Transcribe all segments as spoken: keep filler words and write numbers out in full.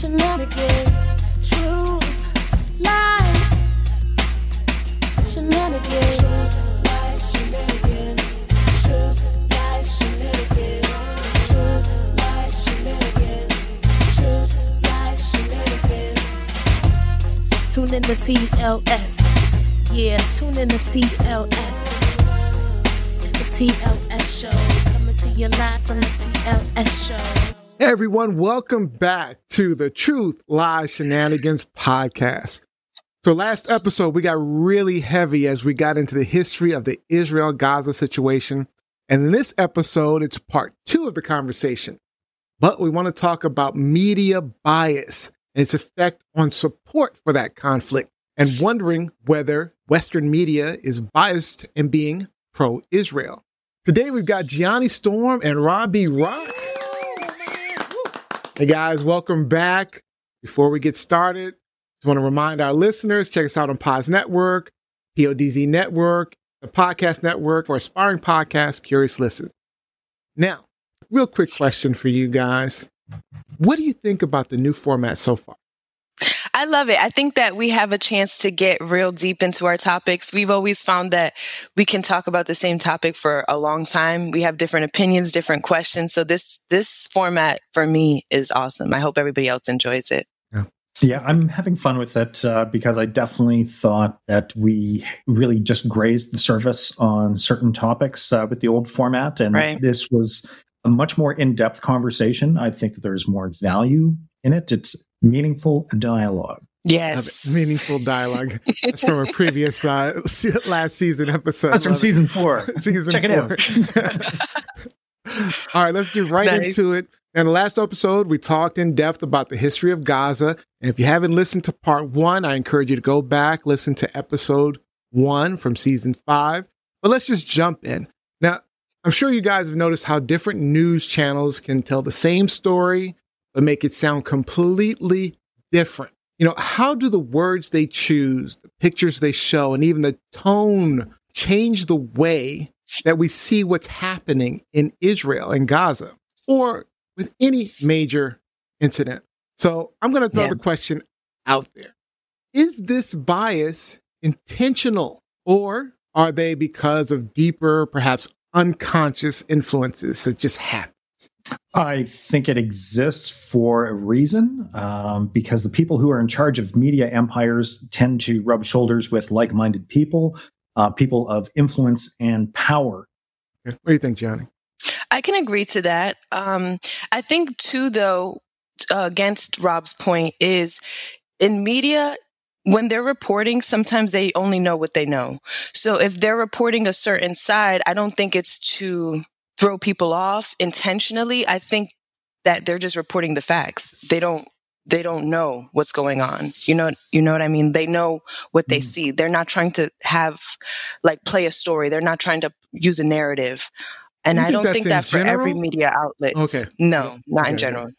Shenanigans, truth, lies, shenanigans, lies, shenanigans, truth, lies, shenanigans, truth, lies, shenanigans, truth, lies, shenanigans. Tune in to T L S. Yeah, tune in to T L S. It's the T L S show, coming to you live from the T L S show. Hey everyone, welcome back to the Truth, Lies, Shenanigans podcast. So last episode, we got really heavy as we got into the history of the Israel-Gaza situation. And in this episode, it's part two of the conversation. But we want to talk about media bias and its effect on support for that conflict, and wondering whether Western media is biased in being pro-Israel. Today, we've got Gianni Storm and Robbie Rock. Hey guys, welcome back. Before we get started, just want to remind our listeners, check us out on Pods Network, P O D Z Network, the Podcast Network for aspiring podcasts, Curious Listen. Now, real quick question for you guys. What do you think about the new format so far? I love it. I think that we have a chance to get real deep into our topics. We've always found that we can talk about the same topic for a long time. We have different opinions, different questions. So this this format for me is awesome. I hope everybody else enjoys it. Yeah, yeah I'm having fun with it uh, because I definitely thought that we really just grazed the surface on certain topics uh, with the old format. And right. This was a much more in-depth conversation. I think that there's more value in it. It's meaningful dialogue. Yes. Meaningful dialogue. That's from a previous uh, last season episode. That's from season four. season Check four. it out. All right, let's get right nice. into it. In the last episode, we talked in depth about the history of Gaza. And if you haven't listened to part one, I encourage you to go back, listen to episode one from season five. But let's just jump in. Now, I'm sure you guys have noticed how different news channels can tell the same story, but make it sound completely different. You know, how do the words they choose, the pictures they show, and even the tone change the way that we see what's happening in Israel and Gaza, or with any major incident? So I'm going to throw yeah. the question out there. Is this bias intentional, or are they because of deeper, perhaps unconscious influences that just happen? I think it exists for a reason, um, because the people who are in charge of media empires tend to rub shoulders with like-minded people, uh, people of influence and power. Okay. What do you think, Gianni? I can agree to that. Um, I think, too, though, uh, against Rob's point, is in media, when they're reporting, sometimes they only know what they know. So if they're reporting a certain side, I don't think it's to throw people off intentionally. I think that they're just reporting the facts. They don't they don't know what's going on. You know you know what I mean? They know what they mm. see. They're not trying to have like play a story. They're not trying to use a narrative. And you I don't think that general? for every media outlet. Okay. No, not okay. in general.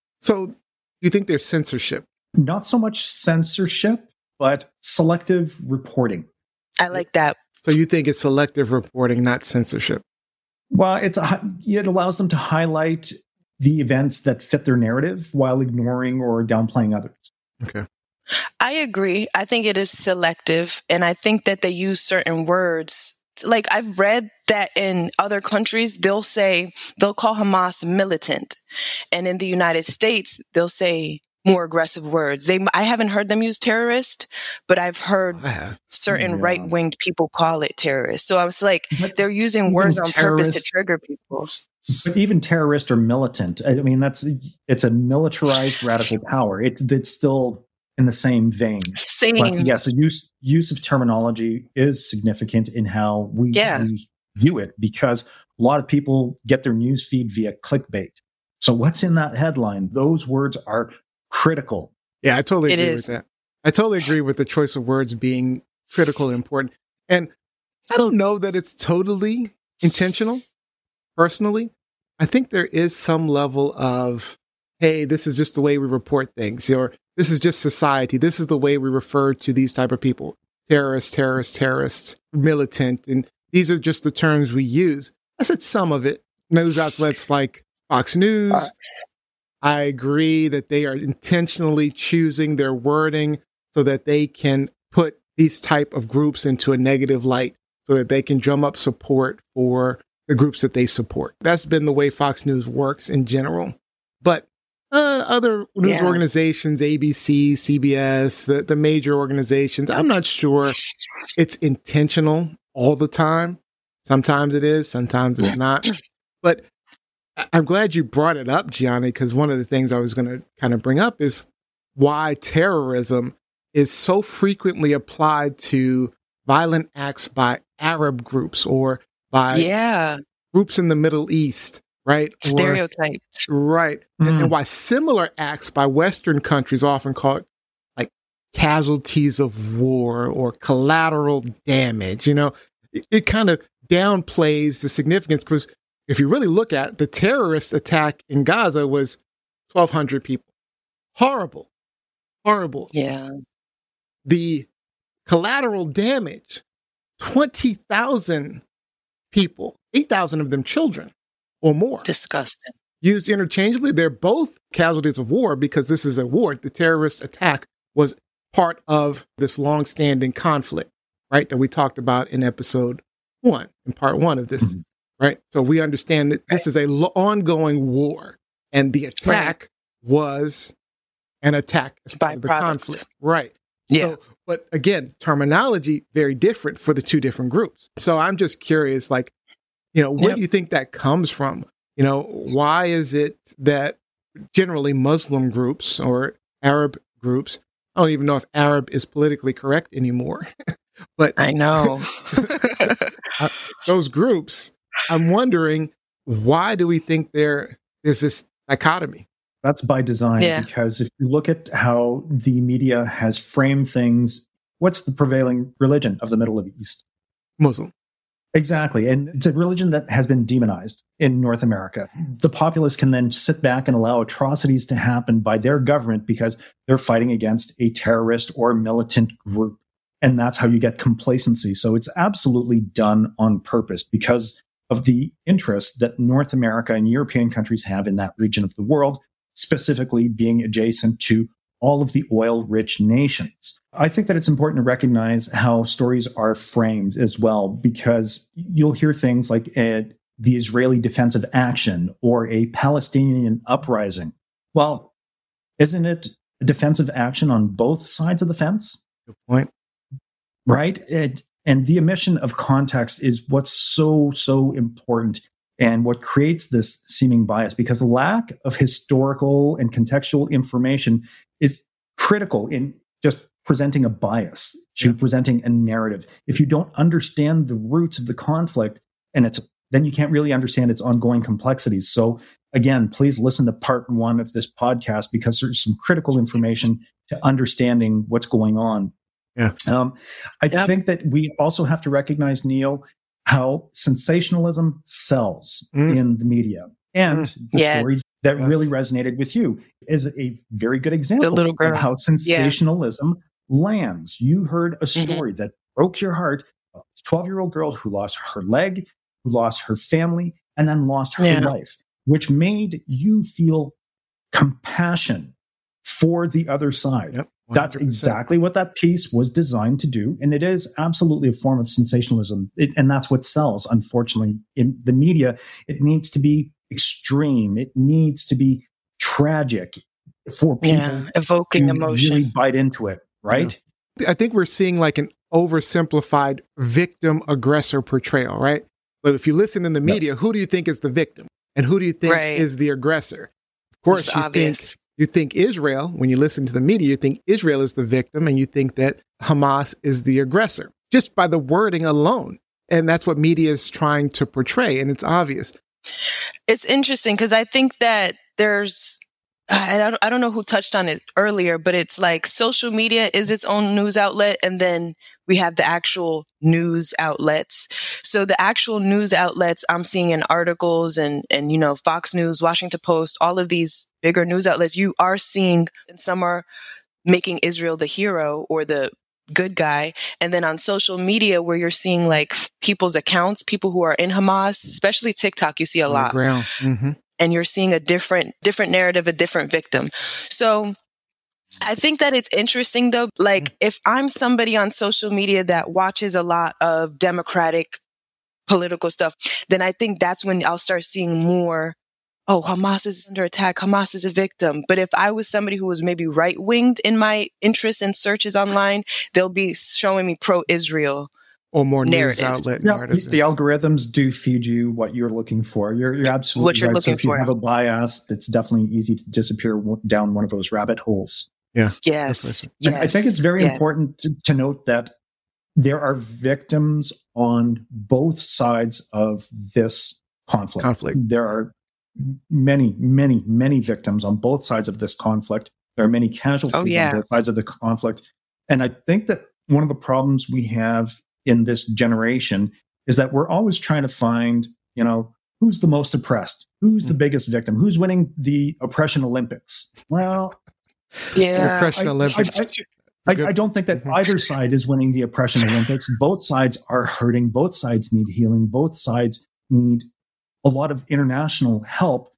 So you think there's censorship? Not so much censorship, but selective reporting. I like that. So you think it's selective reporting, not censorship? Well, it's a, it allows them to highlight the events that fit their narrative while ignoring or downplaying others. Okay. I agree. I think it is selective. And I think that they use certain words. Like I've read that in other countries, they'll say, they'll call Hamas militant. And in the United States, they'll say more aggressive words. They, I haven't heard them use terrorist, but I've heard oh, certain yeah. right-winged people call it terrorist. So I was like, but they're using words on purpose to trigger people. But even terrorist or militant, I mean, that's it's a militarized radical power. It's it's still in the same vein. Same. But yes, the use use of terminology is significant in how we, yeah. we view it, because a lot of people get their news feed via clickbait. So what's in that headline? Those words are critical. Yeah, I totally it agree is. with that. I totally agree with the choice of words being critical and important. And I don't know that it's totally intentional, personally. I think there is some level of, hey, this is just the way we report things, or this is just society. This is the way we refer to these type of people. Terrorists, terrorists, terrorists, militant. And these are just the terms we use. I said some of it. News outlets like Fox News, I agree that they are intentionally choosing their wording so that they can put these type of groups into a negative light so that they can drum up support for the groups that they support. That's been the way Fox News works in general. But uh, other news yeah. organizations, A B C, C B S, the, the major organizations, I'm not sure it's intentional all the time. Sometimes it is, sometimes it's not. But I'm glad you brought it up, Gianni, because one of the things I was going to kind of bring up is why terrorism is so frequently applied to violent acts by Arab groups or by yeah. groups in the Middle East, right? Stereotyped. Or, right. Mm. And, and why similar acts by Western countries often called like casualties of war or collateral damage. You know, it, it kind of downplays the significance because if you really look at the terrorist attack in Gaza was twelve hundred people. Horrible. Horrible. Yeah. The collateral damage, twenty thousand people, eight thousand of them children or more. Disgusting. Used interchangeably. They're both casualties of war because this is a war. The terrorist attack was part of this long-standing conflict, right, that we talked about in episode one, in part one of this, mm-hmm. right? So we understand that this is a lo- ongoing war, and the attack right. was an attack as part of the conflict. Right. Yeah. So, but again, terminology, very different for the two different groups. So I'm just curious, like, you know, where yep. do you think that comes from? You know, why is it that generally Muslim groups or Arab groups, I don't even know if Arab is politically correct anymore, but I know those groups, I'm wondering, why do we think there there's this dichotomy? That's by design, yeah. because if you look at how the media has framed things, what's the prevailing religion of the Middle East? Muslim. Exactly. And it's a religion that has been demonized in North America. The populace can then sit back and allow atrocities to happen by their government because they're fighting against a terrorist or militant group. And that's how you get complacency. So it's absolutely done on purpose because of the interest that North America and European countries have in that region of the world, specifically being adjacent to all of the oil-rich nations. I think that it's important to recognize how stories are framed as well, because you'll hear things like uh, the Israeli defensive action or a Palestinian uprising. Well, isn't it a defensive action on both sides of the fence? Good point. Right? It, and the omission of context is what's so, so important and what creates this seeming bias, because the lack of historical and contextual information is critical in just presenting a bias, to yeah. presenting a narrative. If you don't understand the roots of the conflict, and it's then you can't really understand its ongoing complexities. So again, please listen to part one of this podcast because there's some critical information to understanding what's going on. Yeah. Um, I yep. think that we also have to recognize, Neil, how sensationalism sells mm. in the media. And mm. the yes. stories that yes. really resonated with you is a very good example the little girl. of how sensationalism yeah. lands. You heard a story mm-hmm. that broke your heart, a twelve-year-old girl who lost her leg, who lost her family, and then lost her yeah. life, which made you feel compassion for the other side. Yep. That's exactly what that piece was designed to do. And it is absolutely a form of sensationalism. It, and that's what sells, unfortunately. In the media, it needs to be extreme. It needs to be tragic for people yeah, evoking to emotion. really bite into it, right? Yeah. I think we're seeing like an oversimplified victim-aggressor portrayal, right? But if you listen in the media, yep. who do you think is the victim? And who do you think right. is the aggressor? Of course, it's you obvious. think... You think Israel, when you listen to the media, you think Israel is the victim and you think that Hamas is the aggressor, just by the wording alone. And that's what media is trying to portray. And it's obvious. It's interesting because I think that there's, I don't, I don't know who touched on it earlier, but it's like social media is its own news outlet. And then we have the actual news outlets. So the actual news outlets I'm seeing in articles and, and, you know, Fox News, Washington Post, all of these bigger news outlets, you are seeing, and some are making Israel the hero or the good guy. And then on social media where you're seeing like people's accounts, people who are in Hamas, especially TikTok, you see a lot. Mm-hmm. and you're seeing a different, different narrative, a different victim. So I think that it's interesting though, like if I'm somebody on social media that watches a lot of Democratic political stuff, then I think that's when I'll start seeing more, oh, Hamas is under attack, Hamas is a victim. But if I was somebody who was maybe right-winged in my interests and searches online, they'll be showing me pro-Israel or more narratives. News outlet yeah, narratives. The algorithms do feed you what you're looking for. You're, you're absolutely what you're right. looking so if you for. have a bias, it's definitely easy to disappear down one of those rabbit holes. Yeah. Yes. yes. I think it's very yes. important to, to note that there are victims on both sides of this conflict. Conflict. There are many, many, many victims on both sides of this conflict. There are many casualties oh, yeah. on both sides of the conflict. And I think that one of the problems we have in this generation is that we're always trying to find, you know, who's the most oppressed? Who's the biggest victim? Who's winning the oppression Olympics? Well, yeah, oppression I, Olympics. I, I, I, I don't think that either side is winning the oppression Olympics. Both sides are hurting. Both sides need healing. Both sides need a lot of international help.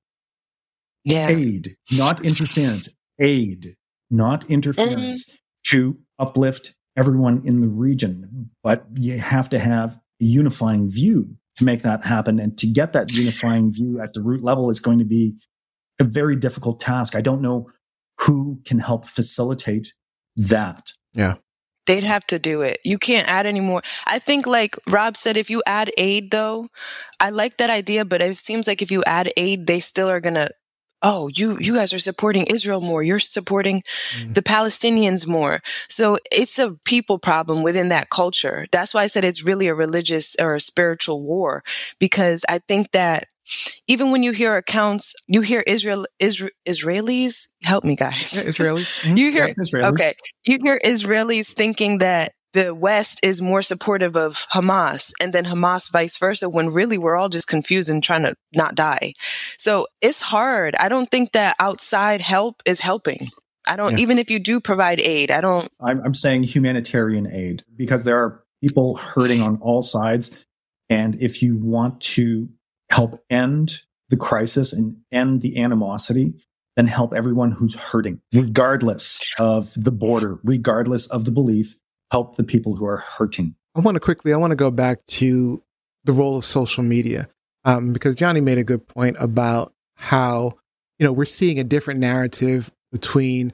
Yeah. Aid, not interference. Aid, not interference mm-hmm. to uplift everyone in the region. But you have to have a unifying view to make that happen. And to get that unifying view at the root level is going to be a very difficult task. I don't know who can help facilitate that. Yeah. They'd have to do it. You can't add any more. I think like Rob said, if you add aid though, I like that idea, but it seems like if you add aid, they still are going to, oh, you, you guys are supporting Israel more. You're supporting mm. the Palestinians more. So it's a people problem within that culture. That's why I said it's really a religious or a spiritual war, because I think that even when you hear accounts, you hear Israel, Isra- Israelis, help me guys. Yeah, Israelis. Mm-hmm. You hear, yeah, Israelis. okay. You hear Israelis thinking that the West is more supportive of Hamas and then Hamas vice versa, when really we're all just confused and trying to not die. So it's hard. I don't think that outside help is helping. I don't, yeah. even if you do provide aid, I don't. I'm, I'm saying humanitarian aid, because there are people hurting on all sides. And if you want to help end the crisis and end the animosity, then help everyone who's hurting, regardless of the border, regardless of the belief, help the people who are hurting. I want to quickly, I want to go back to the role of social media, um, because Johnny made a good point about how, you know, we're seeing a different narrative between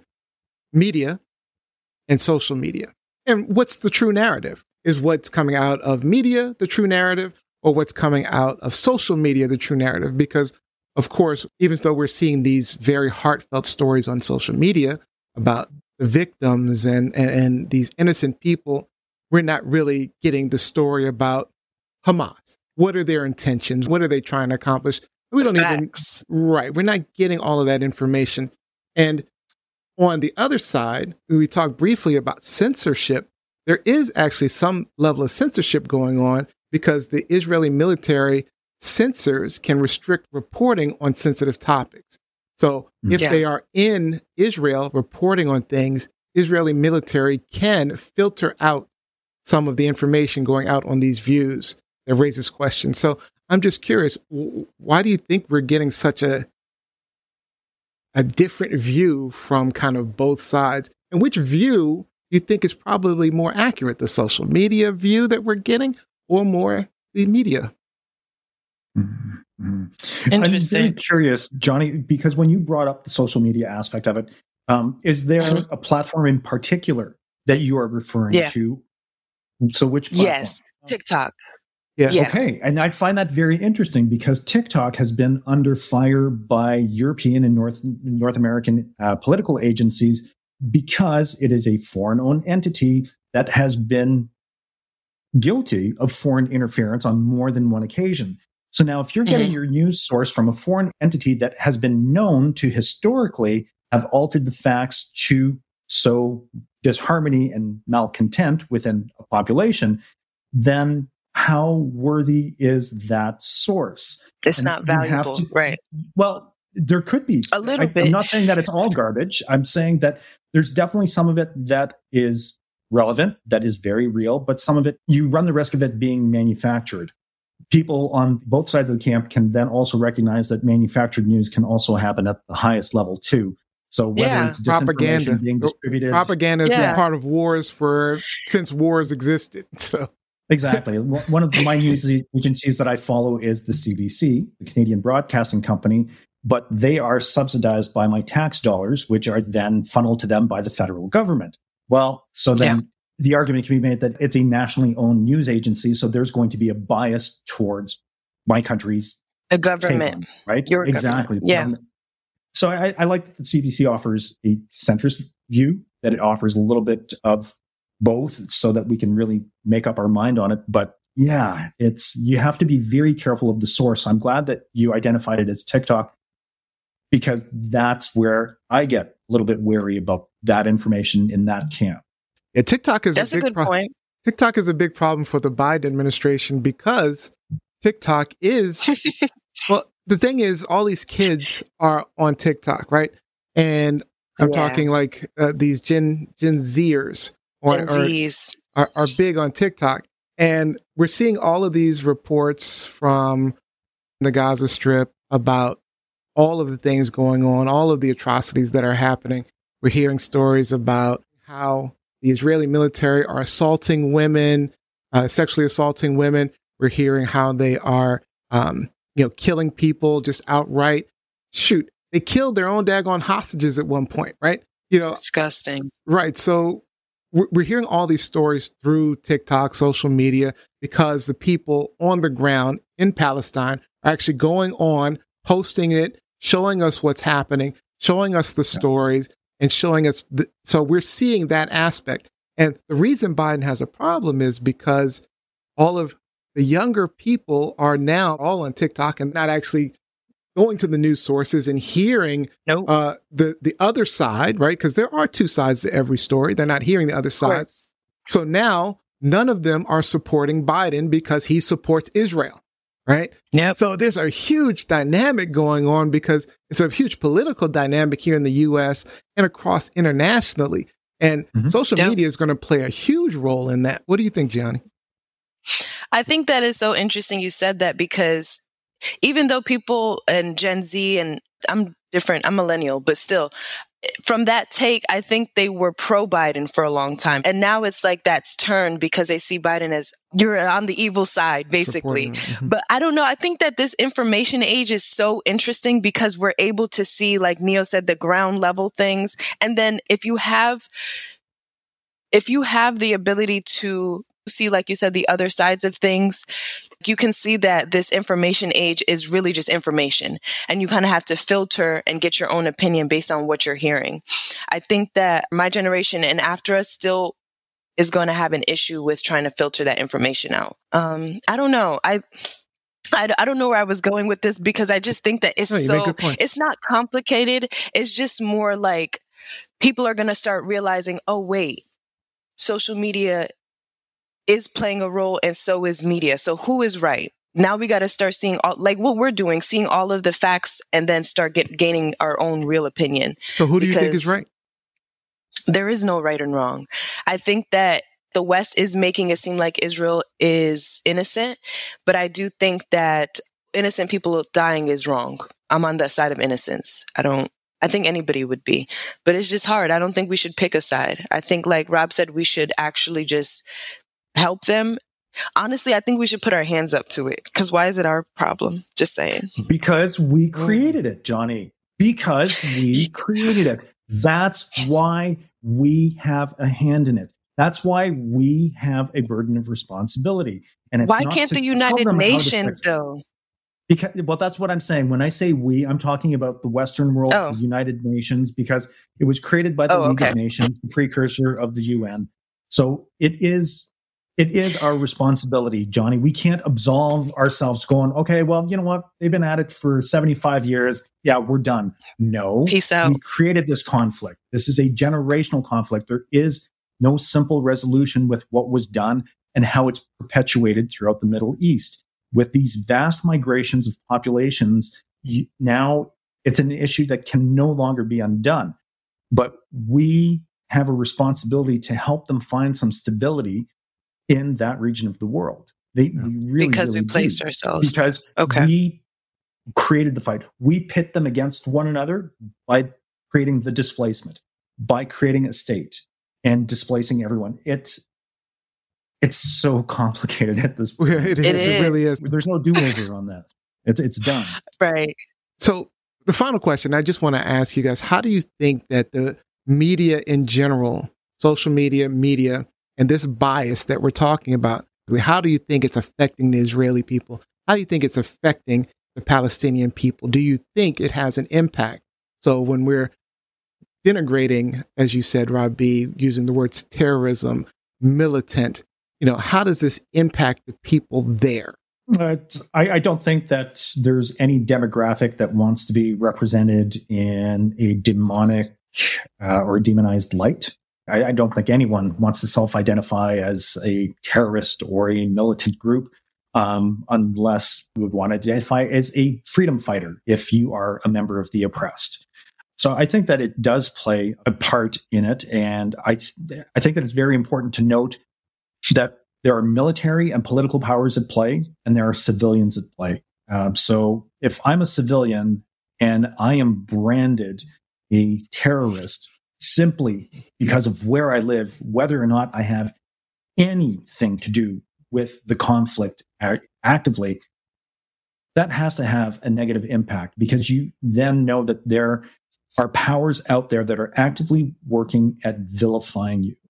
media and social media. And what's the true narrative? Is what's coming out of media the true narrative, or what's coming out of social media the true narrative? Because, of course, even though we're seeing these very heartfelt stories on social media about the victims and, and, and these innocent people, we're not really getting the story about Hamas. What are their intentions? What are they trying to accomplish? We don't Facts. even, right, we're not getting all of that information. And on the other side, we talked briefly about censorship. There is actually some level of censorship going on, because the Israeli military censors can restrict reporting on sensitive topics. So if yeah. they are in Israel reporting on things, Israeli military can filter out some of the information going out on these views. That raises questions. So I'm just curious, why do you think we're getting such a a different view from kind of both sides? And which view do you think is probably more accurate, the social media view that we're getting, or more the media? Mm-hmm. Interesting. I'm very curious, Johnny, because when you brought up the social media aspect of it, um, is there mm-hmm. a platform in particular that you are referring yeah. to? So which platform? Yes, TikTok. Yeah. yeah. Okay. And I find that very interesting, because TikTok has been under fire by European and North North American uh, political agencies, because it is a foreign-owned entity that has been guilty of foreign interference on more than one occasion. So now if you're getting mm-hmm. your news source from a foreign entity that has been known to historically have altered the facts to sow disharmony and malcontent within a population, then how worthy is that source? It's and not valuable, to, right? Well, there could be. A little I, bit. I'm not saying that it's all garbage. I'm saying that there's definitely some of it that is relevant, that is very real, but some of it, you run the risk of it being manufactured. people on both sides of the camp can then also recognize that manufactured news can also happen at the highest level too. So whether yeah. it's disinformation propaganda. being distributed, propaganda has yeah. been part of wars for since wars existed. So exactly, one of my news agencies that I follow is the C B C, the Canadian Broadcasting Company, but they are subsidized by my tax dollars, which are then funneled to them by the federal government. Well, so then. Yeah. The argument can be made that it's a nationally owned news agency, so there's going to be a bias towards my country's the government, on, right? Your exactly. Government. Yeah. Um, so I, I like that the C B C offers a centrist view, that it offers a little bit of both, so that we can really make up our mind on it. But yeah, it's you have to be very careful of the source. I'm glad that you identified it as TikTok, because that's where I get a little bit wary about that information in that camp. Yeah, TikTok is That's a big a good pro- point. TikTok is a big problem for the Biden administration, because TikTok is well. The thing is, all these kids are on TikTok, right? And I'm yeah. talking like uh, these Gen Gen Zers or, Gen Zs. Are, are are big on TikTok, and we're seeing all of these reports from the Gaza Strip about all of the things going on, all of the atrocities that are happening. We're hearing stories about how the Israeli military are assaulting women, uh, sexually assaulting women. We're hearing how they are, um, you know, killing people just outright. Shoot, they killed their own daggone hostages at one point, right? You know, disgusting. Right. So we're, we're hearing all these stories through TikTok, social media, because the people on the ground in Palestine are actually going on, posting it, showing us what's happening, showing us the stories. And showing us, the, so we're seeing that aspect. And the reason Biden has a problem is because all of the younger people are now all on TikTok and not actually going to the news sources and hearing nope. uh, the, the other side, right? Because there are two sides to every story. They're not hearing the other side. So now none of them are supporting Biden because he supports Israel. Right. Yeah. So there's a huge dynamic going on, because it's a huge political dynamic here in the U S and across internationally. And mm-hmm. social yep. media is going to play a huge role in that. What do you think, Gianni? I think that is so interesting you said that, because even though people and Gen Z, and I'm different, I'm millennial, but still, from that take, I think they were pro-Biden for a long time. And now it's like that's turned because they see Biden as you're on the evil side, basically. Mm-hmm. But I don't know. I think that this information age is so interesting because we're able to see, like Neo said, the ground level things. And then if you have, if you have the ability to see, like you said, the other sides of things, you can see that this information age is really just information, and you kind of have to filter and get your own opinion based on what you're hearing. I think that my generation and after us still is going to have an issue with trying to filter that information out. Um, I don't know. I, I, I don't know where I was going with this, because I just think that it's no, so, it's not complicated. It's just more like people are going to start realizing, oh, wait, social media is playing a role, and so is media. So who is right? Now we got to start seeing all, like what we're doing, seeing all of the facts, and then start get, gaining our own real opinion. So who do you think is right? There is no right and wrong. I think that the West is making it seem like Israel is innocent, but I do think that innocent people dying is wrong. I'm on the side of innocence. I don't, I think anybody would be, but it's just hard. I don't think we should pick a side. I think, like Rob said, we should actually just help them. Honestly, I think we should put our hands up to it, because why is it our problem? Just saying. Because we created it, Johnny. Because we created it. That's why we have a hand in it. That's why we have a burden of responsibility. And it's why not can't the United Nations, though? Because, well, that's what I'm saying. When I say we, I'm talking about the Western world, oh. the United Nations, because it was created by the oh, League okay. of Nations, the precursor of the U N. So it is it is our responsibility, Johnny. We can't absolve ourselves going, okay, well, you know what? They've been at it for seventy-five years. Yeah, we're done. No. Peace out. We created this conflict. This is a generational conflict. There is no simple resolution with what was done and how it's perpetuated throughout the Middle East. With these vast migrations of populations, you, now it's an issue that can no longer be undone. But we have a responsibility to help them find some stability in that region of the world. They really, because really we placed do. ourselves. Because okay. we created the fight. We pit them against one another by creating the displacement, by creating a state and displacing everyone. It's it's so complicated at this point. Yeah, it, is. It, it is. really is. There's no do-over on that. It's it's done. Right. So the final question, I just want to ask you guys, how do you think that the media in general, social media, media, and this bias that we're talking about, how do you think it's affecting the Israeli people? How do you think it's affecting the Palestinian people? Do you think it has an impact? So when we're denigrating, as you said, Rob B., using the words terrorism, militant, you know, how does this impact the people there? Uh, I, I don't think that there's any demographic that wants to be represented in a demonic uh, or demonized light. I, I don't think anyone wants to self-identify as a terrorist or a militant group, um, unless you would want to identify as a freedom fighter if you are a member of the oppressed. So I think that it does play a part in it, and I th- I think that it's very important to note that there are military and political powers at play, and there are civilians at play. Um, so if I'm a civilian and I am branded a terrorist simply because of where I live, whether or not I have anything to do with the conflict actively, that has to have a negative impact, because you then know that there are powers out there that are actively working at vilifying you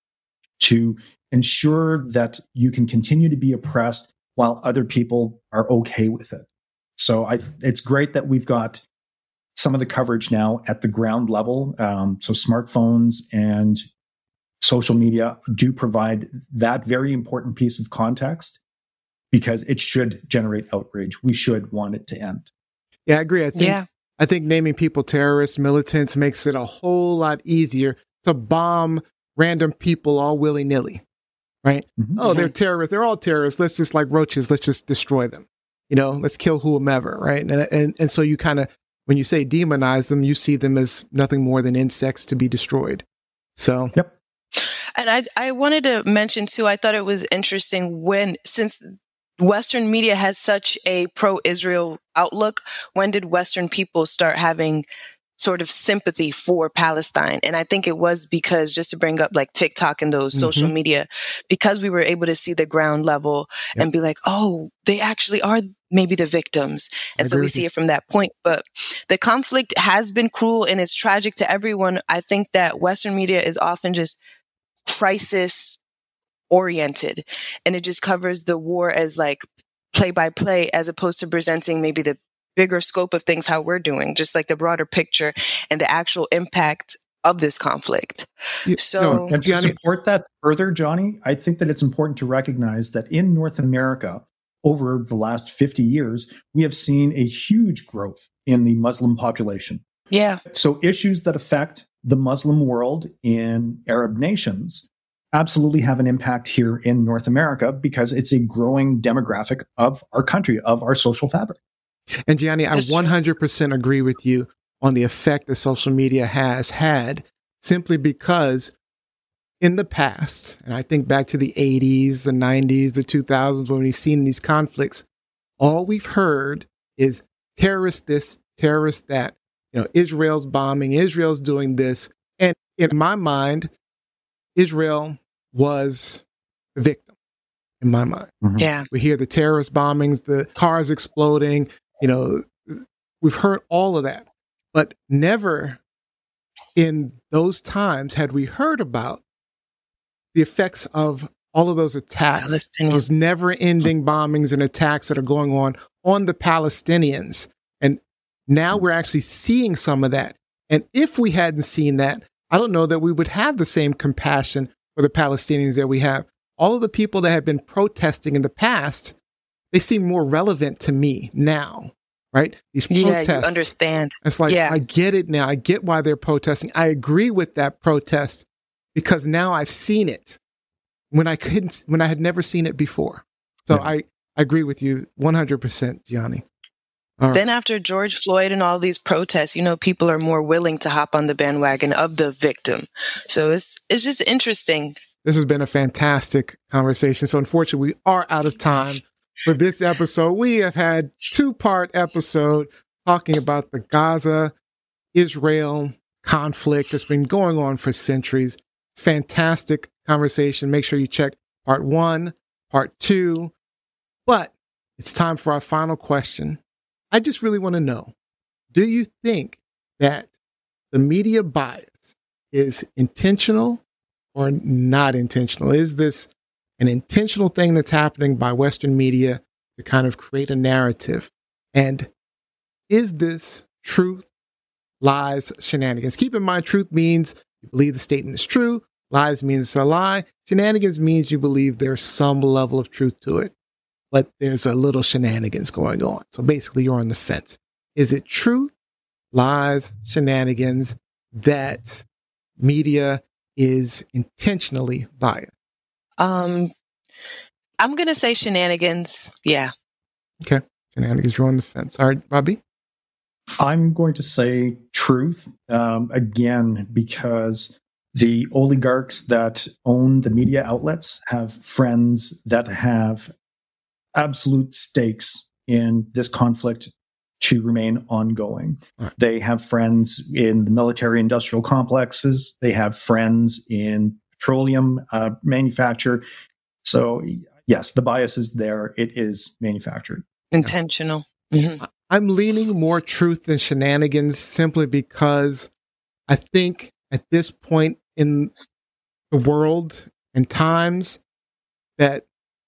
to ensure that you can continue to be oppressed while other people are okay with it. So I, it's great that we've got some of the coverage now at the ground level. Um, so smartphones and social media do provide that very important piece of context, because it should generate outrage. We should want it to end. Yeah, I agree. I think, yeah. I think naming people terrorists, militants makes it a whole lot easier to bomb random people all willy-nilly, right? Mm-hmm. Oh, they're terrorists. They're all terrorists. Let's just, like roaches, let's just destroy them. You know, let's kill whomever, right? And and, and so you kind of, when you say demonize them, you see them as nothing more than insects to be destroyed. So, yep. And I I wanted to mention too, I thought it was interesting when, since Western media has such a pro-Israel outlook, when did Western people start having sort of sympathy for Palestine? And I think it was because, just to bring up like TikTok and those mm-hmm. social media, because we were able to see the ground level yep. and be like, oh, they actually are maybe the victims. And so we see it from that point. But the conflict has been cruel and it's tragic to everyone. I think that Western media is often just crisis oriented, and it just covers the war as like play by play, as opposed to presenting maybe the bigger scope of things, how we're doing, just like the broader picture and the actual impact of this conflict. Yeah, so no, and to support that further, Johnny, I think that it's important to recognize that in North America, over the last fifty years, we have seen a huge growth in the Muslim population. Yeah. So issues that affect the Muslim world in Arab nations absolutely have an impact here in North America, because it's a growing demographic of our country, of our social fabric. And Gianni, I one hundred percent agree with you on the effect that social media has had, simply because in the past, and I think back to the eighties, the nineties, the two thousands, when we've seen these conflicts, all we've heard is terrorist this, terrorist that. You know, Israel's bombing, Israel's doing this. And in my mind, Israel was the victim, in my mind. Mm-hmm. Yeah. We hear the terrorist bombings, the cars exploding, you know, we've heard all of that. But never in those times had we heard about the effects of all of those attacks, those never-ending bombings and attacks that are going on on the Palestinians. And now we're actually seeing some of that. And if we hadn't seen that, I don't know that we would have the same compassion for the Palestinians that we have. All of the people that have been protesting in the past, they seem more relevant to me now, right? These protests. Yeah, you understand. It's like, yeah. I get it now. I get why they're protesting. I agree with that protest, because now I've seen it when I couldn't, when I had never seen it before. So yeah. I, I agree with you one hundred percent, Gianni. Right. Then after George Floyd and all these protests, you know, people are more willing to hop on the bandwagon of the victim. So it's it's just interesting. This has been a fantastic conversation. So unfortunately, we are out of time. for this episode. We have had two-part episode talking about the Gaza-Israel conflict that's been going on for centuries. Fantastic conversation. Make sure you check part one, part two. But it's time for our final question. I just really want to know, do you think that the media bias is intentional or not intentional? Is this an intentional thing that's happening by Western media to kind of create a narrative? And is this truth, lies, shenanigans? Keep in mind, truth means you believe the statement is true. Lies means it's a lie. Shenanigans means you believe there's some level of truth to it, but there's a little shenanigans going on. So basically, you're on the fence. Is it truth, lies, shenanigans that media is intentionally biased? Um, I'm going to say shenanigans. Yeah. Okay. Shenanigans, you're on the fence. All right, Robbie? I'm going to say truth, um, again, because the oligarchs that own the media outlets have friends that have absolute stakes in this conflict to remain ongoing. Right. They have friends in the military industrial complexes. They have friends in petroleum uh, manufacture. So yes, the bias is there. It is manufactured. Intentional. Mm-hmm. I'm leaning more truth than shenanigans simply because I think at this point in the world and times that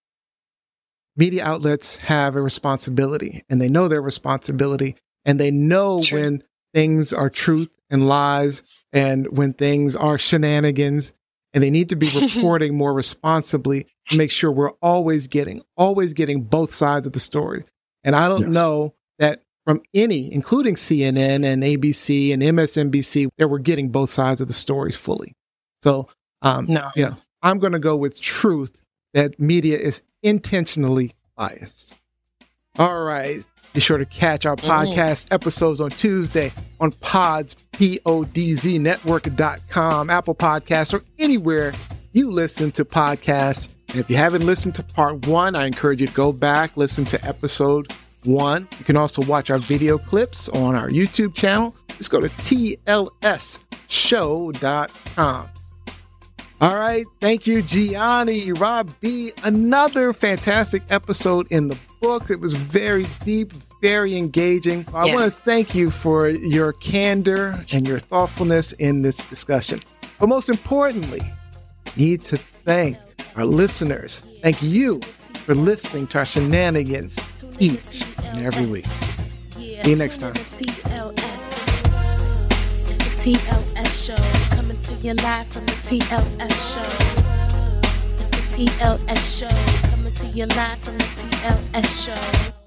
media outlets have a responsibility, and they know their responsibility, and they know True. when things are truth and lies and when things are shenanigans, and they need to be reporting more responsibly to make sure we're always getting, always getting both sides of the story. And I don't yes. know that from any, including C N N and A B C and M S N B C, that we're getting both sides of the stories fully. So, um, no. you know, I'm going to go with truth, that media is intentionally biased. All right. Be sure to catch our podcast mm-hmm. episodes on Tuesday on Pods, P O D Z network dot com, Apple Podcasts, or anywhere you listen to podcasts. And if you haven't listened to part one, I encourage you to go back, listen to episode one. You can also watch our video clips on our YouTube channel. Just go to T L S show dot com. All right. Thank you, Gianni, Rob B. Another fantastic episode in the books. It was very deep, very engaging. I yeah. want to thank you for your candor and your thoughtfulness in this discussion. But most importantly, need to thank our listeners. Thank you for listening to our shenanigans each and every week. See you next time. It's the T L S show, coming to you live from the T L S show. It's the T L S show, coming to you live from the T L S show.